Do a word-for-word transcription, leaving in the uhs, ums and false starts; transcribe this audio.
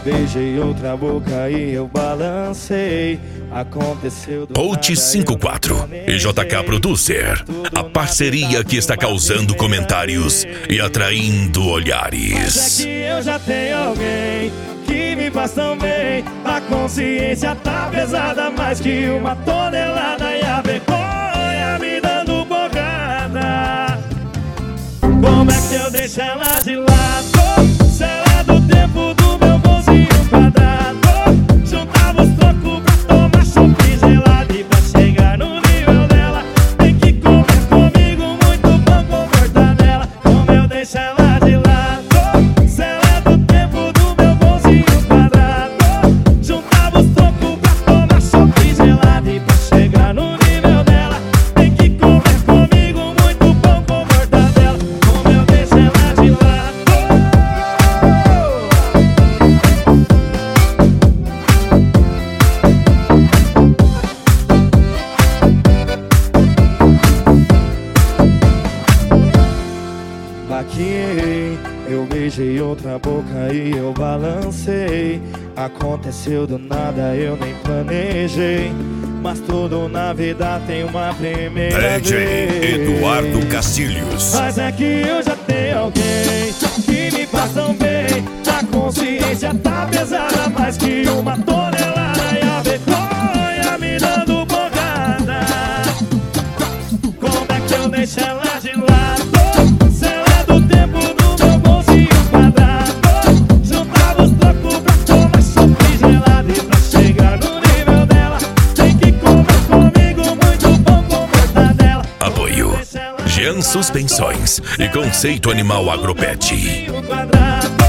beijei outra boca e eu balancei. Aconteceu do Out cinquenta e quatro e J K Producer, a parceria que está causando comentários e atraindo olhares. Mas é que eu já tenho alguém que me faz tão bem. A consciência tá pesada mais que uma tonelada. E a vergonha me dando bocada. Como é que eu deixo ela de lado? Se ela é do tempo do meu bonzinho quadrado. Juntava os trocos pra tomar chopp gelado. E pra chegar no nível dela tem que comer comigo muito pão com mortadela. Como eu deixo ela de lado? Se ela é do tempo do meu bonzinho quadrado. Juntava os trocos pra tomar chopp gelado. E pra chegar no nível dela tem que comer comigo muito pão com mortadela. Como eu deixo ela de lado? Baqueei, eu beijei outra boca e eu balancei. Aconteceu do nada, eu nem planejei. Mas tudo na vida tem uma primeira D J vez. Eduardo Castilhos. Mas é que eu já tenho alguém que me faz tão bem. A consciência tá pesada mais que uma tonelada. E a vergonha me dando bocada. Como é que eu deixo ela de lado? Se ela é do tempo do meu bonzinho quadrado. Juntava os trocos pra tomar chopp gelado. E pra chegar no nível dela tem que comer comigo muito pão com mortadela. Apoio Jean Suspensões e Conceito Animal Agropet. Quadrado.